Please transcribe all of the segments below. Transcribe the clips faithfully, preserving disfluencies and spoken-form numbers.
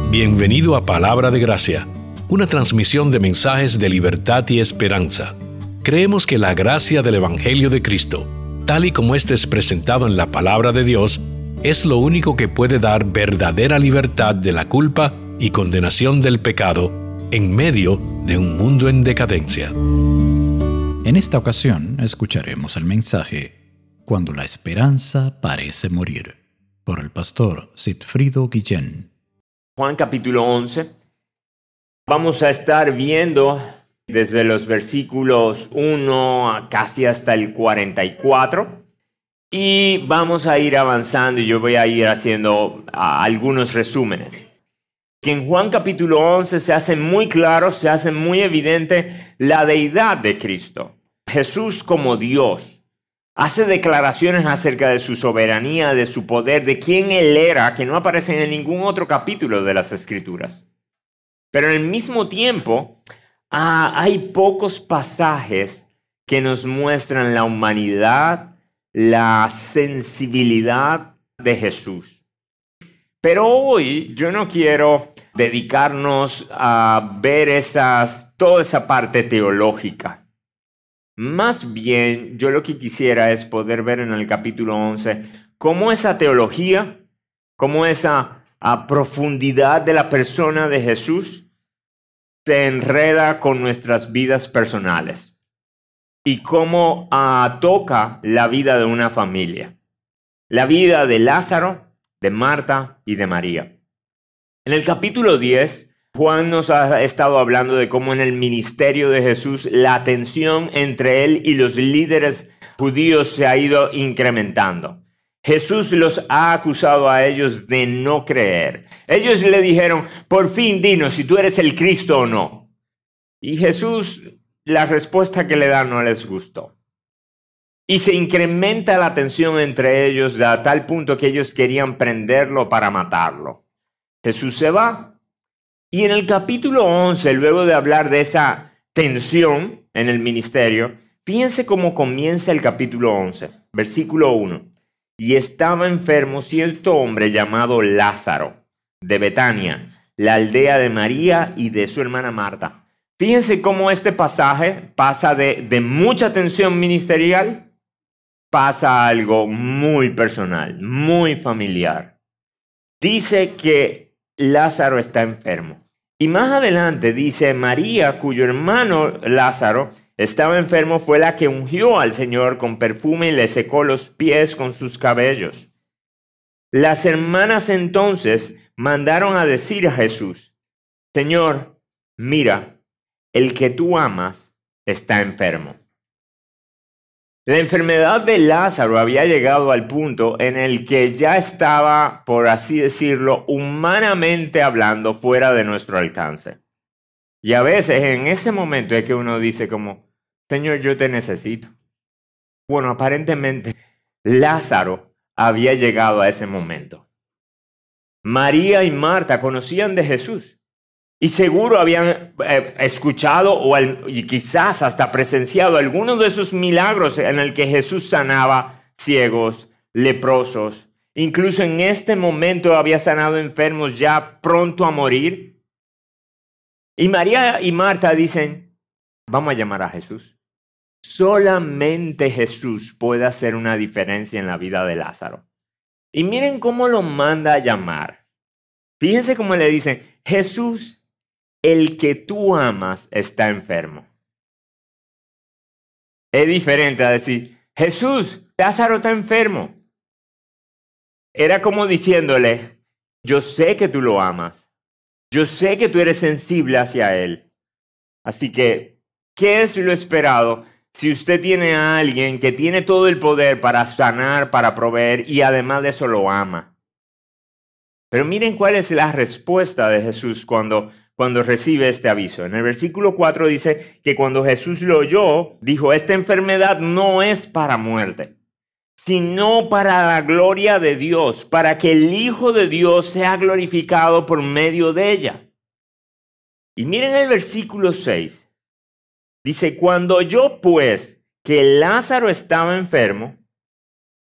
Bienvenido a Palabra de Gracia, una transmisión de mensajes de libertad y esperanza. Creemos que la gracia del Evangelio de Cristo, tal y como éste es presentado en la Palabra de Dios, es lo único que puede dar verdadera libertad de la culpa y condenación del pecado en medio de un mundo en decadencia. En esta ocasión escucharemos el mensaje Cuando la esperanza parece morir, por el pastor Sigfrido Guillén. Juan capítulo once. Vamos a estar viendo desde los versículos uno a casi hasta el cuarenta y cuatro. Y vamos a ir avanzando y yo voy a ir haciendo uh, algunos resúmenes. Que en Juan capítulo once se hace muy claro, se hace muy evidente la deidad de Cristo. Jesús como Dios hace declaraciones acerca de su soberanía, de su poder, de quién Él era, que no aparecen en ningún otro capítulo de las Escrituras. Pero al mismo tiempo, ah, hay pocos pasajes que nos muestran la humanidad, la sensibilidad de Jesús. Pero hoy yo no quiero dedicarnos a ver esas, toda esa parte teológica. Más bien, yo lo que quisiera es poder ver en el capítulo once cómo esa teología, cómo esa a profundidad de la persona de Jesús se enreda con nuestras vidas personales y cómo uh, toca la vida de una familia, la vida de Lázaro, de Marta y de María. En el capítulo diez, Juan nos ha estado hablando de cómo en el ministerio de Jesús la tensión entre él y los líderes judíos se ha ido incrementando. Jesús los ha acusado a ellos de no creer. Ellos le dijeron, por fin dinos si tú eres el Cristo o no. Y Jesús, la respuesta que le da no les gustó. Y se incrementa la tensión entre ellos a tal punto que ellos querían prenderlo para matarlo. Jesús se va. Y en el capítulo once, luego de hablar de esa tensión en el ministerio, fíjense cómo comienza el capítulo once, versículo uno. Y estaba enfermo cierto hombre llamado Lázaro, de Betania, la aldea de María y de su hermana Marta. Fíjense cómo este pasaje pasa de, de mucha tensión ministerial, pasa a algo muy personal, muy familiar. Dice que Lázaro está enfermo. Y más adelante dice, María, cuyo hermano Lázaro estaba enfermo, fue la que ungió al Señor con perfume y le secó los pies con sus cabellos. Las hermanas entonces mandaron a decir a Jesús, Señor, mira, el que tú amas está enfermo. La enfermedad de Lázaro había llegado al punto en el que ya estaba, por así decirlo, humanamente hablando, fuera de nuestro alcance. Y a veces en ese momento es que uno dice como, Señor, yo te necesito. Bueno, aparentemente Lázaro había llegado a ese momento. María y Marta conocían de Jesús. Y seguro habían eh, escuchado o al, y quizás hasta presenciado algunos de esos milagros en el que Jesús sanaba ciegos, leprosos. Incluso en este momento había sanado enfermos ya pronto a morir. Y María y Marta dicen, vamos a llamar a Jesús. Solamente Jesús puede hacer una diferencia en la vida de Lázaro. Y miren cómo lo manda a llamar. Fíjense cómo le dicen, Jesús, el que tú amas está enfermo. Es diferente a decir, Jesús, Lázaro está enfermo. Era como diciéndole, yo sé que tú lo amas. Yo sé que tú eres sensible hacia él. Así que, ¿qué es lo esperado si usted tiene a alguien que tiene todo el poder para sanar, para proveer y además de eso lo ama? Pero miren cuál es la respuesta de Jesús cuando Cuando recibe este aviso. En el versículo cuatro dice que cuando Jesús lo oyó, dijo, esta enfermedad no es para muerte, sino para la gloria de Dios, para que el Hijo de Dios sea glorificado por medio de ella. Y miren el versículo seis. Dice, cuando oyó pues que Lázaro estaba enfermo,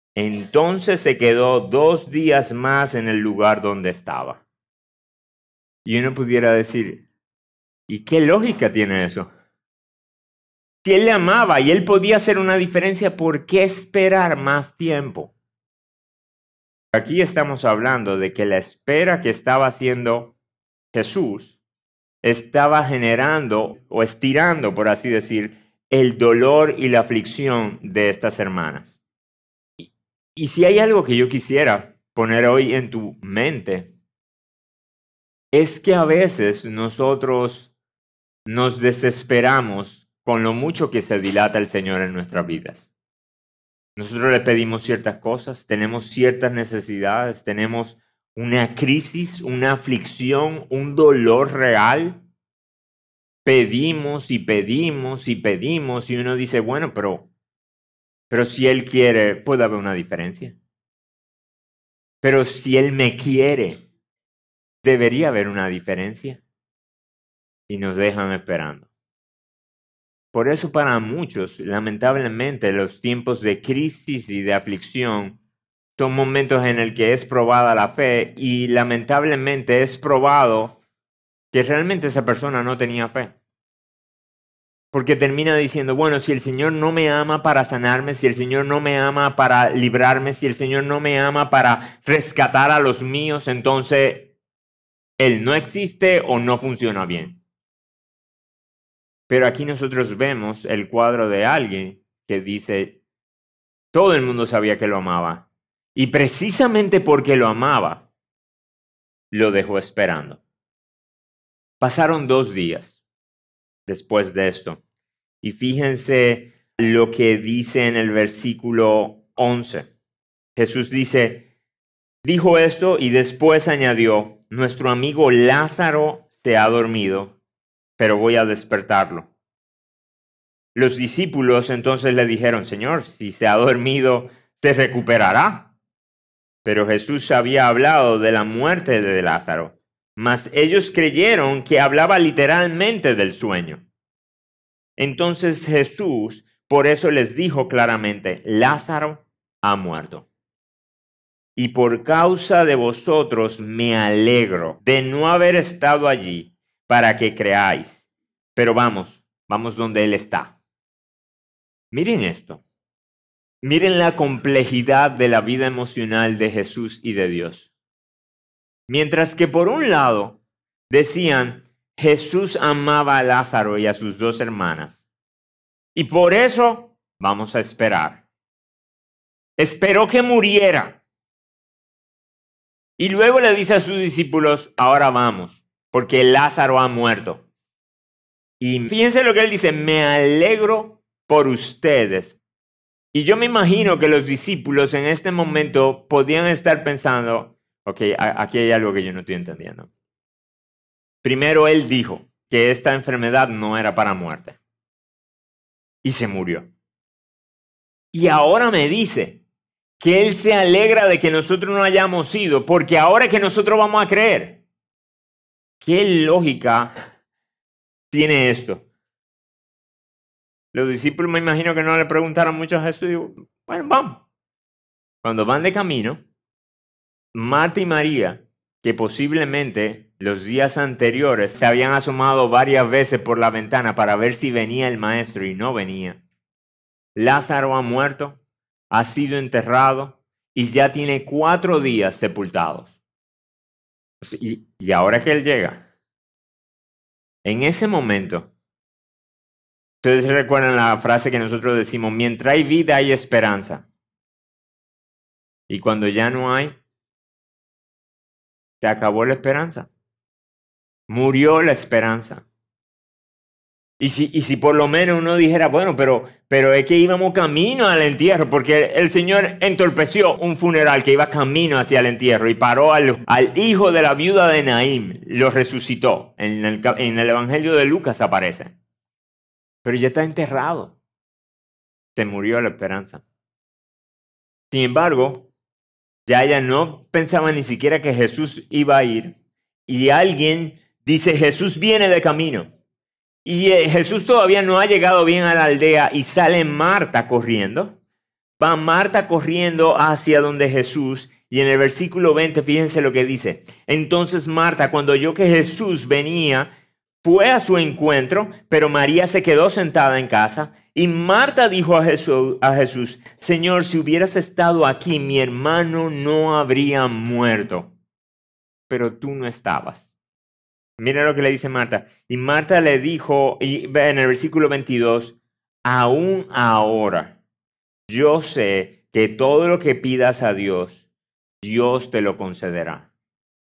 entonces se quedó dos días más en el lugar donde estaba. Y uno pudiera decir, ¿y qué lógica tiene eso? Si él le amaba y él podía hacer una diferencia, ¿por qué esperar más tiempo? Aquí estamos hablando de que la espera que estaba haciendo Jesús estaba generando o estirando, por así decir, el dolor y la aflicción de estas hermanas. Y, y si hay algo que yo quisiera poner hoy en tu mente, es que a veces nosotros nos desesperamos con lo mucho que se dilata el Señor en nuestras vidas. Nosotros le pedimos ciertas cosas, tenemos ciertas necesidades, tenemos una crisis, una aflicción, un dolor real. Pedimos y pedimos y pedimos y uno dice, bueno, pero, pero si Él quiere, puede haber una diferencia. Pero si Él me quiere, debería haber una diferencia. Y nos dejan esperando. Por eso para muchos, lamentablemente, los tiempos de crisis y de aflicción son momentos en el que es probada la fe y lamentablemente es probado que realmente esa persona no tenía fe. Porque termina diciendo, bueno, si el Señor no me ama para sanarme, si el Señor no me ama para librarme, si el Señor no me ama para rescatar a los míos, entonces Él no existe o no funciona bien. Pero aquí nosotros vemos el cuadro de alguien que dice, todo el mundo sabía que lo amaba. Y precisamente porque lo amaba, lo dejó esperando. Pasaron dos días después de esto. Y fíjense lo que dice en el versículo once. Jesús dice, dijo esto y después añadió, nuestro amigo Lázaro se ha dormido, pero voy a despertarlo. Los discípulos entonces le dijeron, Señor, si se ha dormido, se recuperará. Pero Jesús había hablado de la muerte de Lázaro, mas ellos creyeron que hablaba literalmente del sueño. Entonces Jesús por eso les dijo claramente, Lázaro ha muerto. Y por causa de vosotros me alegro de no haber estado allí para que creáis. Pero vamos, vamos donde Él está. Miren esto. Miren la complejidad de la vida emocional de Jesús y de Dios. Mientras que por un lado decían, Jesús amaba a Lázaro y a sus dos hermanas. Y por eso vamos a esperar. Esperó que muriera. Y luego le dice a sus discípulos, ahora vamos, porque Lázaro ha muerto. Y fíjense lo que él dice, me alegro por ustedes. Y yo me imagino que los discípulos en este momento podían estar pensando, ok, aquí hay algo que yo no estoy entendiendo. Primero él dijo que esta enfermedad no era para muerte. Y se murió. Y ahora me dice que él se alegra de que nosotros no hayamos ido, porque ahora es que nosotros vamos a creer. ¿Qué lógica tiene esto? Los discípulos me imagino que no le preguntaron mucho a Jesús. Digo, bueno, vamos. Cuando van de camino, Marta y María, que posiblemente los días anteriores se habían asomado varias veces por la ventana para ver si venía el maestro y no venía. Lázaro ha muerto, ha sido enterrado y ya tiene cuatro días sepultados. Y, y ahora que él llega, en ese momento, ustedes recuerdan la frase que nosotros decimos, mientras hay vida hay esperanza. Y cuando ya no hay, se acabó la esperanza. Murió la esperanza. Y si, y si por lo menos uno dijera, bueno, pero, pero es que íbamos camino al entierro, porque el Señor entorpeció un funeral que iba camino hacia el entierro y paró al, al hijo de la viuda de Naín, lo resucitó. En el, en el Evangelio de Lucas aparece. Pero ya está enterrado. Se murió la esperanza. Sin embargo, ya ella no pensaba ni siquiera que Jesús iba a ir. Y alguien dice, Jesús viene de camino. Y eh, Jesús todavía no ha llegado bien a la aldea y sale Marta corriendo. Va Marta corriendo hacia donde Jesús Y en el versículo veinte, fíjense lo que dice. Entonces Marta, cuando oyó que Jesús venía, fue a su encuentro, pero María se quedó sentada en casa. Y Marta dijo a Jesús, a Jesús, Señor, si hubieras estado aquí, mi hermano no habría muerto. Pero tú no estabas. Mira lo que le dice Marta. Y Marta le dijo, y en el versículo veintidós, aún ahora yo sé que todo lo que pidas a Dios, Dios te lo concederá.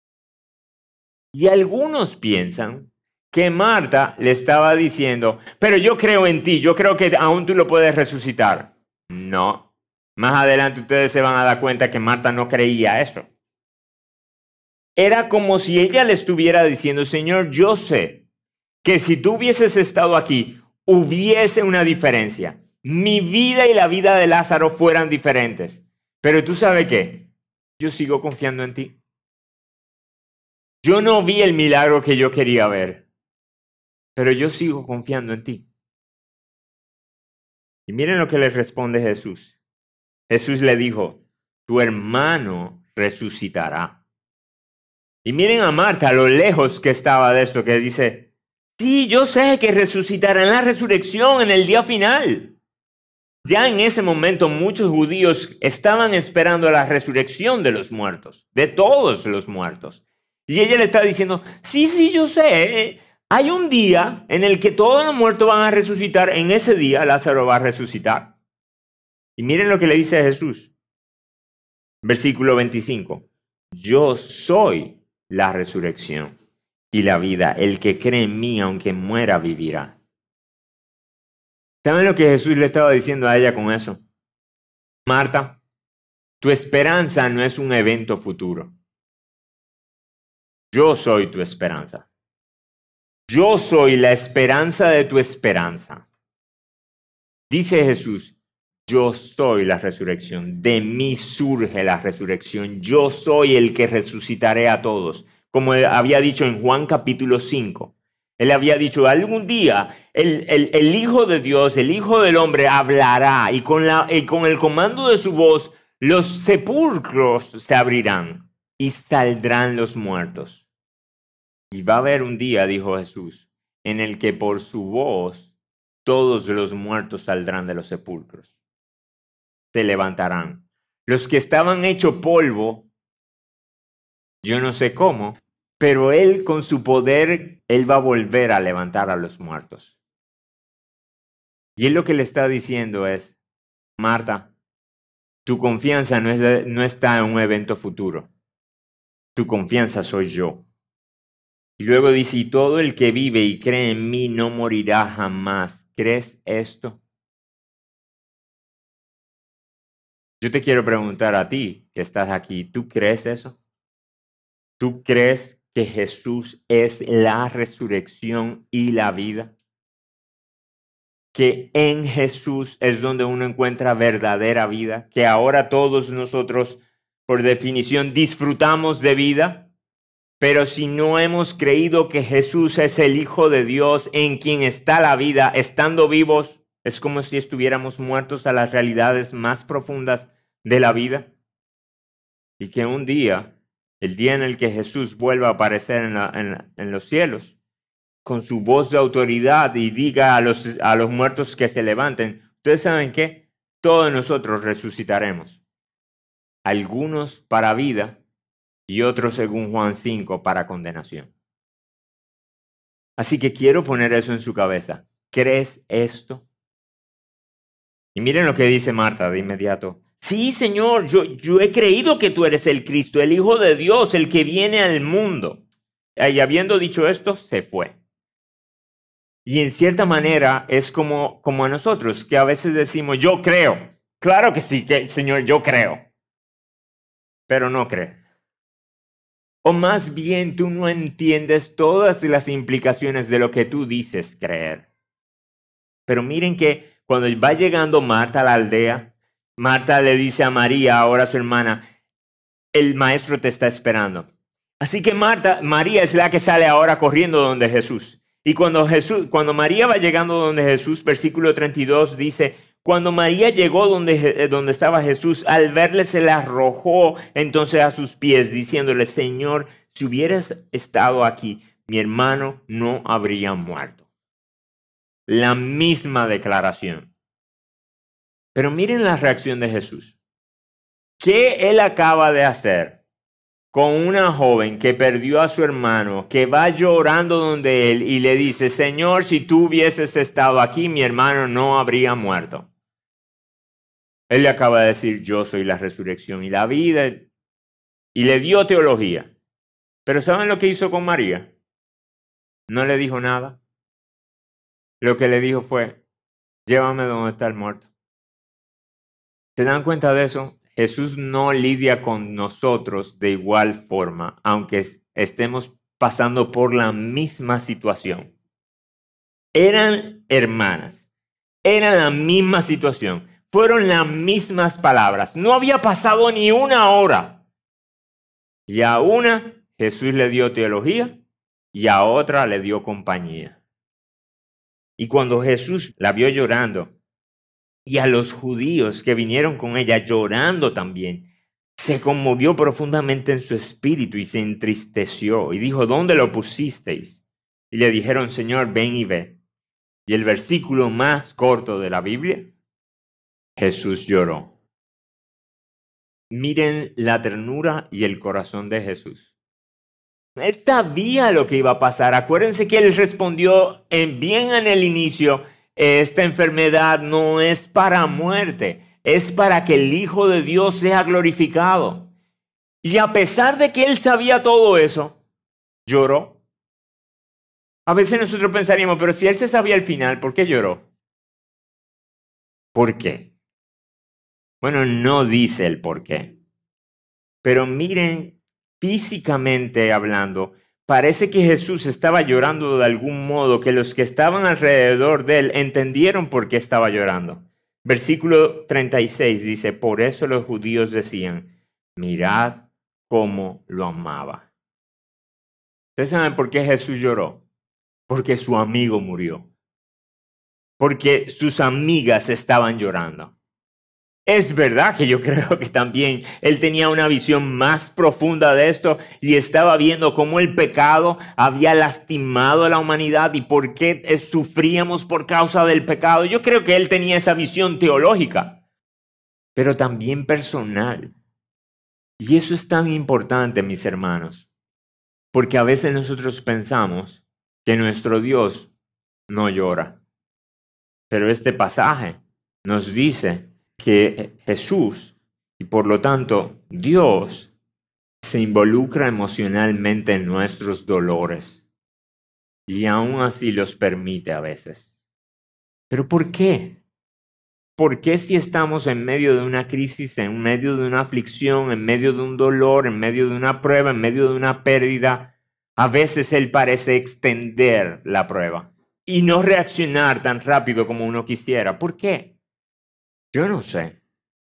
Y algunos piensan que Marta le estaba diciendo, pero yo creo en ti, yo creo que aún tú lo puedes resucitar. No. Más adelante ustedes se van a dar cuenta que Marta no creía eso. Era como si ella le estuviera diciendo, Señor, yo sé que si tú hubieses estado aquí, hubiese una diferencia. Mi vida y la vida de Lázaro fueran diferentes. Pero tú sabes qué, yo sigo confiando en ti. Yo no vi el milagro que yo quería ver, pero yo sigo confiando en ti. Y miren lo que le responde Jesús. Jesús le dijo, tu hermano resucitará. Y miren a Marta, a lo lejos que estaba de esto, que dice, sí, yo sé que resucitará en la resurrección en el día final. Ya en ese momento muchos judíos estaban esperando la resurrección de los muertos, de todos los muertos. Y ella le está diciendo, sí, sí, yo sé, hay un día en el que todos los muertos van a resucitar, en ese día Lázaro va a resucitar. Y miren lo que le dice a Jesús. Versículo veinticinco, yo soy la resurrección y la vida. El que cree en mí, aunque muera, vivirá. ¿Saben lo que Jesús le estaba diciendo a ella con eso? Marta, tu esperanza no es un evento futuro. Yo soy tu esperanza. Yo soy la esperanza de tu esperanza. Dice Jesús, yo soy la resurrección, de mí surge la resurrección, yo soy el que resucitaré a todos. Como había dicho en Juan capítulo cinco, él había dicho, algún día el, el, el Hijo de Dios, el Hijo del Hombre hablará y con, la, y con el comando de su voz los sepulcros se abrirán y saldrán los muertos. Y va a haber un día, dijo Jesús, en el que por su voz todos los muertos saldrán de los sepulcros. Se levantarán. Los que estaban hechos polvo, yo no sé cómo, pero Él con su poder, Él va a volver a levantar a los muertos. Y Él lo que le está diciendo es, Marta, tu confianza no, es de, no está en un evento futuro. Tu confianza soy yo. Y luego dice, y todo el que vive y cree en mí no morirá jamás. ¿Crees esto? Yo te quiero preguntar a ti que estás aquí, ¿tú crees eso? ¿Tú crees que Jesús es la resurrección y la vida? Que en Jesús es donde uno encuentra verdadera vida, que ahora todos nosotros, por definición, disfrutamos de vida, pero si no hemos creído que Jesús es el Hijo de Dios en quien está la vida, estando vivos, es como si estuviéramos muertos a las realidades más profundas de la vida. Y que un día, el día en el que Jesús vuelva a aparecer en, la, en, la, en los cielos, con su voz de autoridad y diga a los, a los muertos que se levanten, ¿ustedes saben qué? Todos nosotros resucitaremos. Algunos para vida y otros, según Juan cinco, para condenación. Así que quiero poner eso en su cabeza. ¿Crees esto? Y miren lo que dice Marta de inmediato. Sí, Señor, yo, yo he creído que tú eres el Cristo, el Hijo de Dios, el que viene al mundo. Y habiendo dicho esto, se fue. Y en cierta manera es como, como a nosotros, que a veces decimos, yo creo. Claro que sí, que, Señor, yo creo. Pero no crees. O más bien tú no entiendes todas las implicaciones de lo que tú dices creer. Pero miren que cuando va llegando Marta a la aldea, Marta le dice a María, ahora su hermana, el maestro te está esperando. Así que Marta, María es la que sale ahora corriendo donde Jesús. Y cuando, Jesús, cuando María va llegando donde Jesús, versículo treinta y dos dice, Cuando María llegó donde, donde estaba Jesús, al verle se le arrojó entonces a sus pies, diciéndole, Señor, si hubieras estado aquí, mi hermano no habría muerto. La misma declaración. Pero miren la reacción de Jesús. ¿Qué él acaba de hacer con una joven que perdió a su hermano, que va llorando donde él y le dice, Señor, si tú hubieses estado aquí, mi hermano no habría muerto? Él le acaba de decir, yo soy la resurrección y la vida, y le dio teología. Pero ¿saben lo que hizo con María? No le dijo nada. Lo que le dijo fue, llévame donde está el muerto. ¿Se dan cuenta de eso? Jesús no lidia con nosotros de igual forma, aunque estemos pasando por la misma situación. Eran hermanas, era la misma situación, fueron las mismas palabras, no había pasado ni una hora. Y a una Jesús le dio teología y a otra le dio compañía. Y cuando Jesús la vio llorando, y a los judíos que vinieron con ella llorando también, se conmovió profundamente en su espíritu y se entristeció y dijo, ¿dónde lo pusisteis? Y le dijeron, Señor, ven y ve. Y el versículo más corto de la Biblia, Jesús lloró. Miren la ternura y el corazón de Jesús. Él sabía lo que iba a pasar. Acuérdense que él respondió en bien en el inicio, esta enfermedad no es para muerte, es para que el Hijo de Dios sea glorificado. Y a pesar de que él sabía todo eso, lloró. A veces nosotros pensaríamos, pero si él se sabía el final, ¿por qué lloró? ¿Por qué? Bueno, no dice el por qué. Pero miren, físicamente hablando, parece que Jesús estaba llorando de algún modo, que los que estaban alrededor de él entendieron por qué estaba llorando. Versículo treinta y seis dice, por eso los judíos decían, mirad cómo lo amaba. ¿Ustedes saben por qué Jesús lloró? Porque su amigo murió. Porque sus amigas estaban llorando. Es verdad que yo creo que también él tenía una visión más profunda de esto y estaba viendo cómo el pecado había lastimado a la humanidad y por qué sufríamos por causa del pecado. Yo creo que él tenía esa visión teológica, pero también personal. Y eso es tan importante, mis hermanos, porque a veces nosotros pensamos que nuestro Dios no llora. Pero este pasaje nos dice que Jesús, y por lo tanto Dios, se involucra emocionalmente en nuestros dolores. Y aún así los permite a veces. ¿Pero por qué? ¿Por qué si estamos en medio de una crisis, en medio de una aflicción, en medio de un dolor, en medio de una prueba, en medio de una pérdida, a veces Él parece extender la prueba y no reaccionar tan rápido como uno quisiera? ¿Por qué? Yo no sé.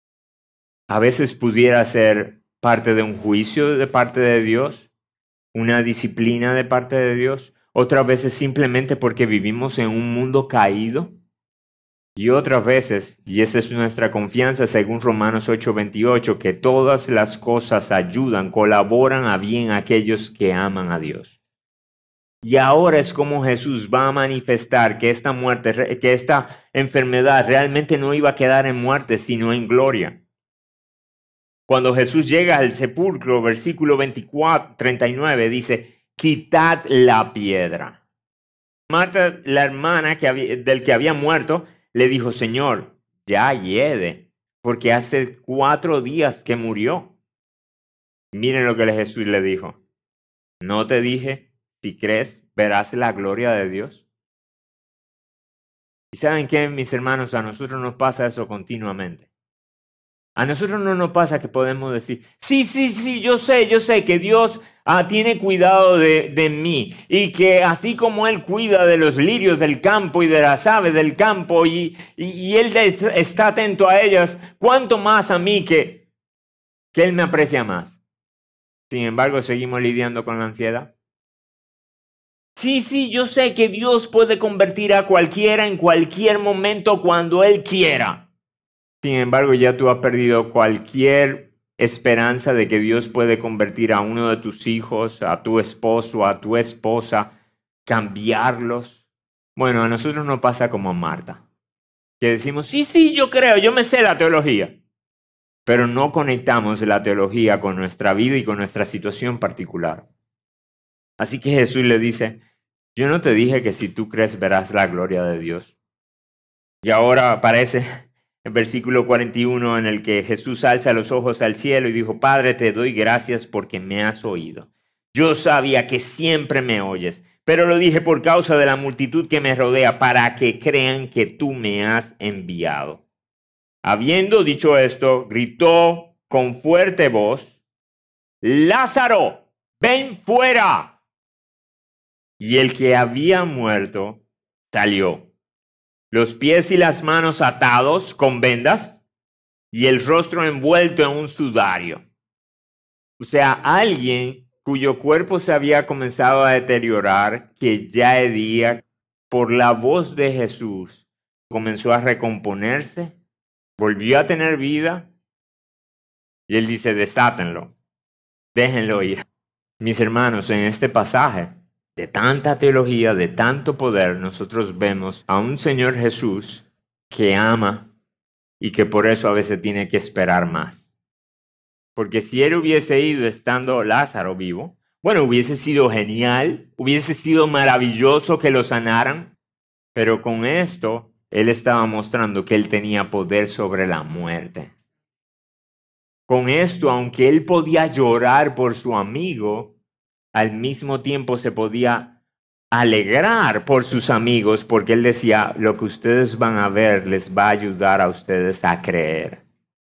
A veces pudiera ser parte de un juicio de parte de Dios, una disciplina de parte de Dios. Otras veces simplemente porque vivimos en un mundo caído. Y otras veces, y esa es nuestra confianza según Romanos ocho veintiocho, que todas las cosas ayudan, colaboran a bien a aquellos que aman a Dios. Y ahora es como Jesús va a manifestar que esta muerte, que esta enfermedad realmente no iba a quedar en muerte, sino en gloria. Cuando Jesús llega al sepulcro, versículo veinticuatro, treinta y nueve, dice, quitad la piedra. Marta, la hermana que había, del que había muerto, le dijo, Señor, ya hiede, porque hace cuatro días que murió. Miren lo que Jesús le dijo. ¿No te dije? Si crees, verás la gloria de Dios. ¿Y saben qué, mis hermanos? A nosotros nos pasa eso continuamente. A nosotros no nos pasa que podemos decir, sí, sí, sí, yo sé, yo sé que Dios ah, tiene cuidado de, de mí y que así como Él cuida de los lirios del campo y de las aves del campo y, y, y Él está atento a ellas, ¿cuánto más a mí que, que Él me aprecia más? Sin embargo, seguimos lidiando con la ansiedad. Sí, sí, yo sé que Dios puede convertir a cualquiera en cualquier momento cuando Él quiera. Sin embargo, ya tú has perdido cualquier esperanza de que Dios puede convertir a uno de tus hijos, a tu esposo, a tu esposa, cambiarlos. Bueno, a nosotros nos pasa como a Marta, que decimos, sí, sí, yo creo, yo me sé la teología, pero no conectamos la teología con nuestra vida y con nuestra situación particular. Así que Jesús le dice, yo no te dije que si tú crees verás la gloria de Dios. Y ahora aparece el versículo cuarenta y uno en el que Jesús alza los ojos al cielo y dijo, Padre, te doy gracias porque me has oído. Yo sabía que siempre me oyes, pero lo dije por causa de la multitud que me rodea, para que crean que tú me has enviado. Habiendo dicho esto, gritó con fuerte voz, Lázaro, ven fuera. Y el que había muerto salió, los pies y las manos atados con vendas y el rostro envuelto en un sudario. O sea, alguien cuyo cuerpo se había comenzado a deteriorar, que ya de día, por la voz de Jesús, comenzó a recomponerse, volvió a tener vida, y él dice, desátenlo, déjenlo ir. Mis hermanos, en este pasaje de tanta teología, de tanto poder, nosotros vemos a un Señor Jesús que ama y que por eso a veces tiene que esperar más. Porque si él hubiese ido estando Lázaro vivo, bueno, hubiese sido genial, hubiese sido maravilloso que lo sanaran, pero con esto él estaba mostrando que él tenía poder sobre la muerte. Con esto, aunque él podía llorar por su amigo, al mismo tiempo se podía alegrar por sus amigos, porque él decía, lo que ustedes van a ver les va a ayudar a ustedes a creer.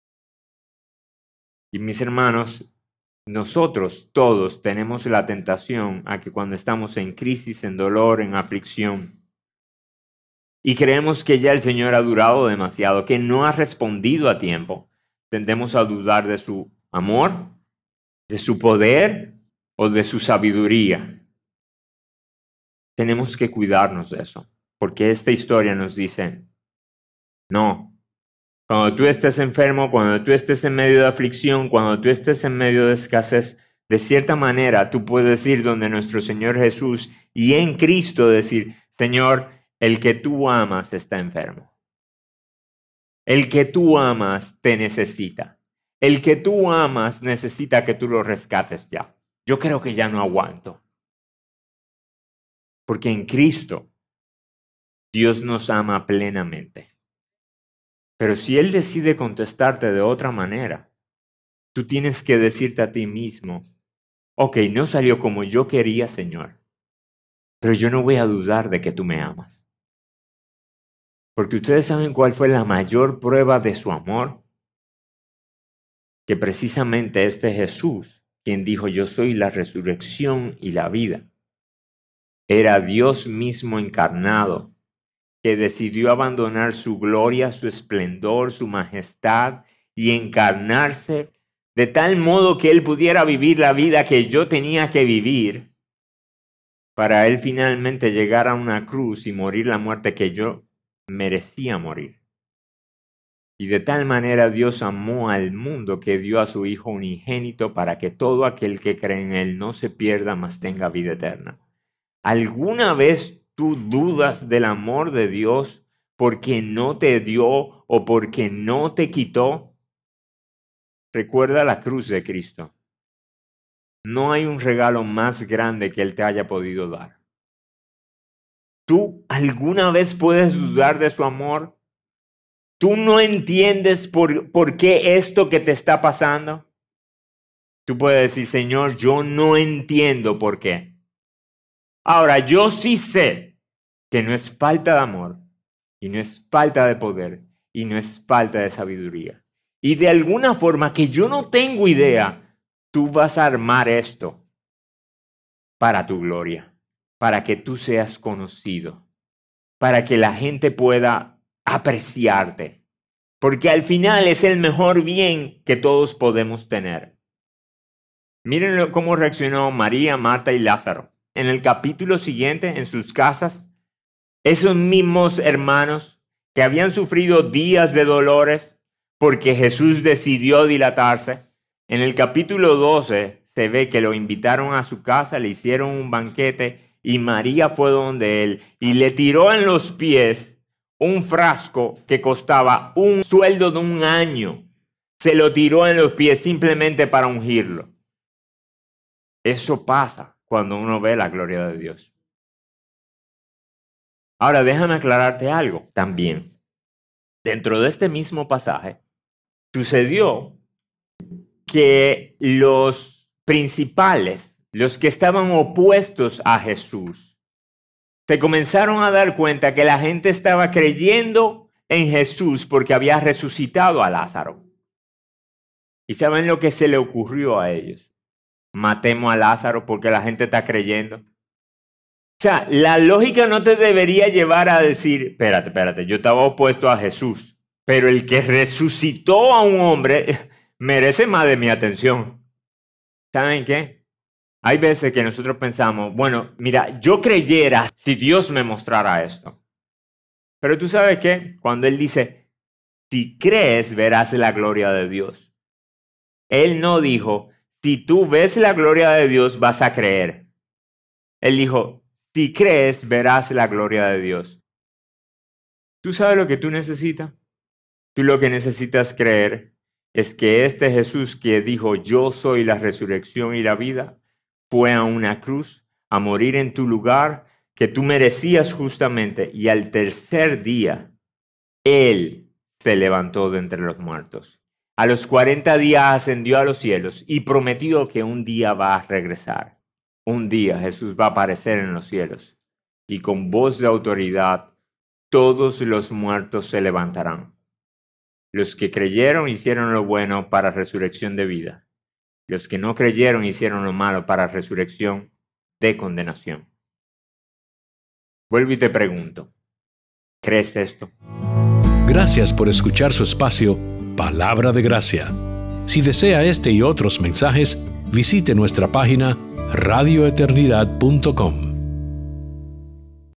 Y mis hermanos, nosotros todos tenemos la tentación a que cuando estamos en crisis, en dolor, en aflicción, y creemos que ya el Señor ha durado demasiado, que no ha respondido a tiempo, tendemos a dudar de su amor, de su poder o de su sabiduría. Tenemos que cuidarnos de eso, porque esta historia nos dice, no, cuando tú estés enfermo, cuando tú estés en medio de aflicción, cuando tú estés en medio de escasez, de cierta manera tú puedes ir donde nuestro Señor Jesús y en Cristo decir, Señor, el que tú amas está enfermo. El que tú amas te necesita. El que tú amas necesita que tú lo rescates ya. Yo creo que ya no aguanto. Porque en Cristo Dios nos ama plenamente. Pero si Él decide contestarte de otra manera, tú tienes que decirte a ti mismo, ok, no salió como yo quería, Señor, pero yo no voy a dudar de que tú me amas. Porque ustedes saben cuál fue la mayor prueba de su amor. Que precisamente este Jesús, quien dijo, yo soy la resurrección y la vida, era Dios mismo encarnado, que decidió abandonar su gloria, su esplendor, su majestad y encarnarse de tal modo que Él pudiera vivir la vida que yo tenía que vivir para Él finalmente llegar a una cruz y morir la muerte que yo merecía morir. Y de tal manera Dios amó al mundo que dio a su Hijo unigénito para que todo aquel que cree en Él no se pierda, mas tenga vida eterna. ¿Alguna vez tú dudas del amor de Dios porque no te dio o porque no te quitó? Recuerda la cruz de Cristo. No hay un regalo más grande que Él te haya podido dar. ¿Tú alguna vez puedes dudar de su amor? ¿Tú no entiendes por, por qué esto que te está pasando? Tú puedes decir, Señor, yo no entiendo por qué. Ahora, yo sí sé que no es falta de amor, y no es falta de poder, y no es falta de sabiduría. Y de alguna forma que yo no tengo idea, tú vas a armar esto para tu gloria, para que tú seas conocido, para que la gente pueda apreciarte, porque al final es el mejor bien que todos podemos tener. Miren cómo reaccionó María, Marta y Lázaro. En el capítulo siguiente, en sus casas, esos mismos hermanos que habían sufrido días de dolores, porque Jesús decidió dilatarse. En el capítulo doce se ve que lo invitaron a su casa, le hicieron un banquete y María fue donde él y le tiró en los pies un frasco que costaba un sueldo de un año. Se lo tiró en los pies simplemente para ungirlo. Eso pasa cuando uno ve la gloria de Dios. Ahora déjame aclararte algo también. Dentro de este mismo pasaje, sucedió que los principales, los que estaban opuestos a Jesús, se comenzaron a dar cuenta que la gente estaba creyendo en Jesús porque había resucitado a Lázaro. ¿Y saben lo que se le ocurrió a ellos? Matemos a Lázaro porque la gente está creyendo. O sea, la lógica no te debería llevar a decir, espérate, espérate, yo estaba opuesto a Jesús, pero el que resucitó a un hombre merece más de mi atención. ¿Saben qué? Hay veces que nosotros pensamos, bueno, mira, yo creyera si Dios me mostrara esto. Pero tú sabes qué, cuando Él dice, si crees, verás la gloria de Dios. Él no dijo, si tú ves la gloria de Dios, vas a creer. Él dijo, si crees, verás la gloria de Dios. ¿Tú sabes lo que tú necesitas? Tú lo que necesitas creer es que este Jesús que dijo, yo soy la resurrección y la vida, fue a una cruz a morir en tu lugar que tú merecías justamente, y al tercer día, Él se levantó de entre los muertos. A los cuarenta días ascendió a los cielos y prometió que un día va a regresar. Un día Jesús va a aparecer en los cielos y con voz de autoridad todos los muertos se levantarán. Los que creyeron hicieron lo bueno para resurrección de vida. Los que no creyeron hicieron lo malo para resurrección de condenación. Vuelvo y te pregunto, ¿crees esto? Gracias por escuchar su espacio Palabra de Gracia. Si desea este y otros mensajes, visite nuestra página radio eternidad punto com.